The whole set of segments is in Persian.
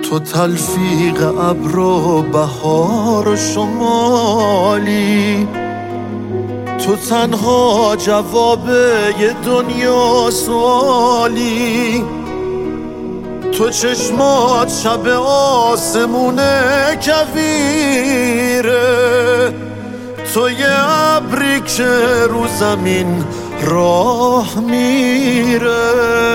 تو تلفیق ابر و بهار و شمالی، تو تنها جواب یه دنیا سوالی، تو چشمات شب آسمونه کویره، تو یه ابری که رو زمین راه میره،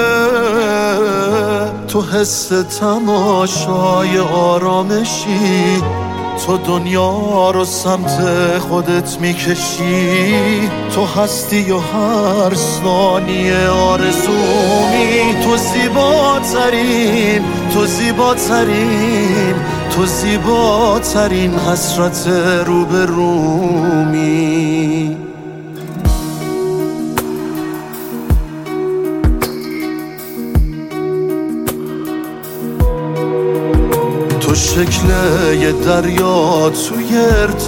تو حس تماشای آرامشی، تو دنیا رو سمت خودت میکشی، تو هستی و هر ثانیه آرزومی، تو زیباترین، تو زیباترین، تو زیباترین حسرت روبرومی. تو شکل یه دریا توی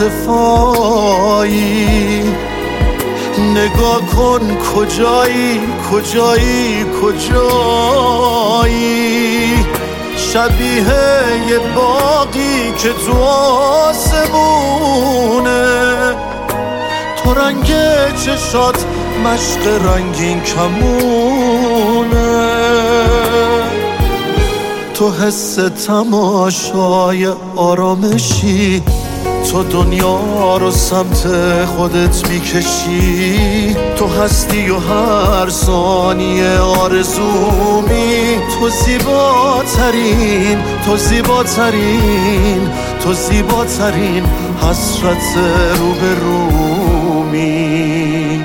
ارتفاعی، نگاه کن کجایی کجایی کجایی، شبیه یه باغی که تو آسمونه، تو رنگ چشات مشق رنگین کمونه، تو حس تماشای آرامشی، تو دنیا رو سمت خودت میکشی، تو هستی و هر ثانیه آرزومی، تو زیباترین، تو زیباترین، تو زیباترین حسرت روبرومی.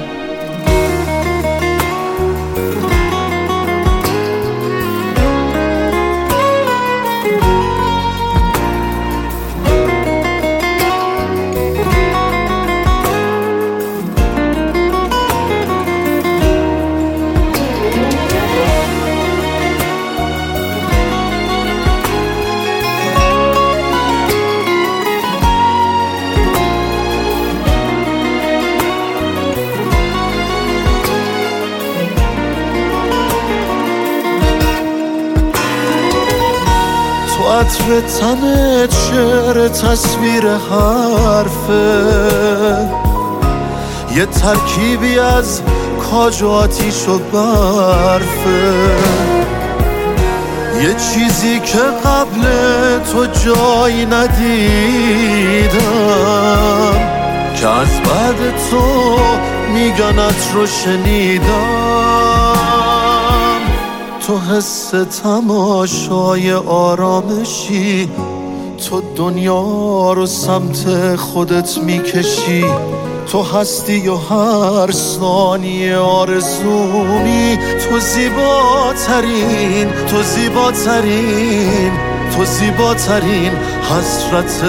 عطر تنت شعر تصویر حرفه، یه ترکیبی از کاج و آتیش و برفه، یه چیزی که قبل تو جایی ندیدم، که از بعد تو میگنت رو شنیدم، تو حس تماشای آرامشی، تو دنیا رو سمت خودت میکشی، تو هستی و هر ثانیه آرزومی، تو زیباترین، تو زیباترین، تو زیباترین حسرت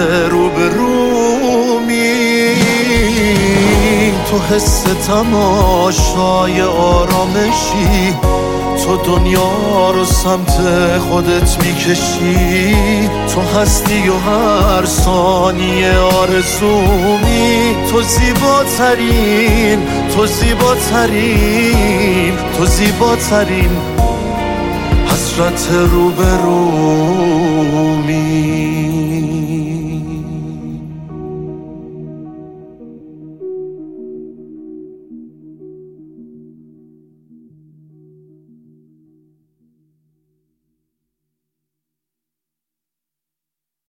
روبرومی، تو حس تماشای آرامشی، تو دنیا رو سمت خودت میکشی، تو هستی و هر ثانیه آرزومی، تو زیباترین، تو زیباترین، تو زیباترین حسرت روبرومی.